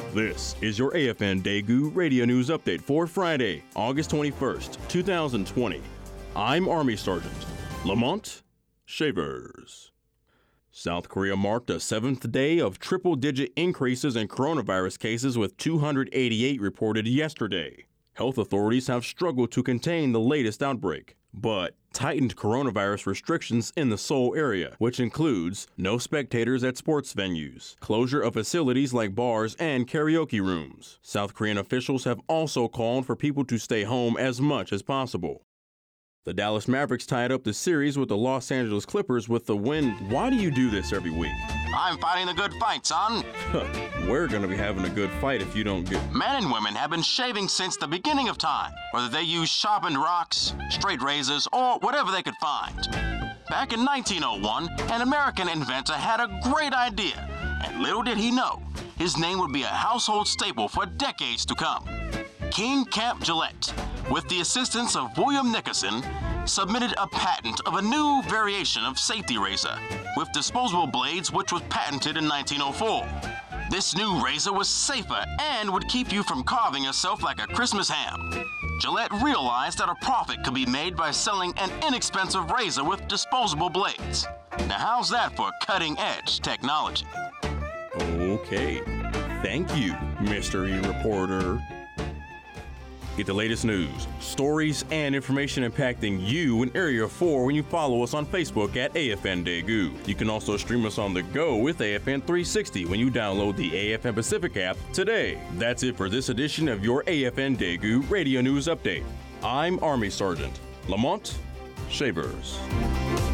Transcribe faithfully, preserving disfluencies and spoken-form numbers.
This is your A F N Daegu Radio News Update for Friday, August twenty-first, two thousand twenty. I'm Army Sergeant Lamont Shavers. South Korea marked a seventh day of triple-digit increases in coronavirus cases with two hundred eighty-eight reported yesterday. Health authorities have struggled to contain the latest outbreak, but tightened coronavirus restrictions in the Seoul area, which includes no spectators at sports venues, closure of facilities like bars and karaoke rooms. South Korean officials have also called for people to stay home as much as possible. The Dallas Mavericks tied up the series with the Los Angeles Clippers with the win. Why do you do this every week? I'm fighting the good fight, son. We're gonna be having a good fight if you don't get... Men and women have been shaving since the beginning of time, whether they use sharpened rocks, straight razors, or whatever they could find. Back in nineteen oh one, an American inventor had a great idea, and little did he know, his name would be a household staple for decades to come. King Camp Gillette, with the assistance of William Nickerson, submitted a patent of a new variation of safety razor with disposable blades, which was patented in nineteen oh four. This new razor was safer and would keep you from carving yourself like a Christmas ham. Gillette realized that a profit could be made by selling an inexpensive razor with disposable blades. Now how's that for cutting-edge technology? Okay. Thank you, mystery reporter. Get the latest news, stories, and information impacting you in Area four when you follow us on Facebook at A F N Daegu. You can also stream us on the go with A F N three sixty when you download the A F N Pacific app today. That's it for this edition of your A F N Daegu Radio News Update. I'm Army Sergeant Lamont Shavers.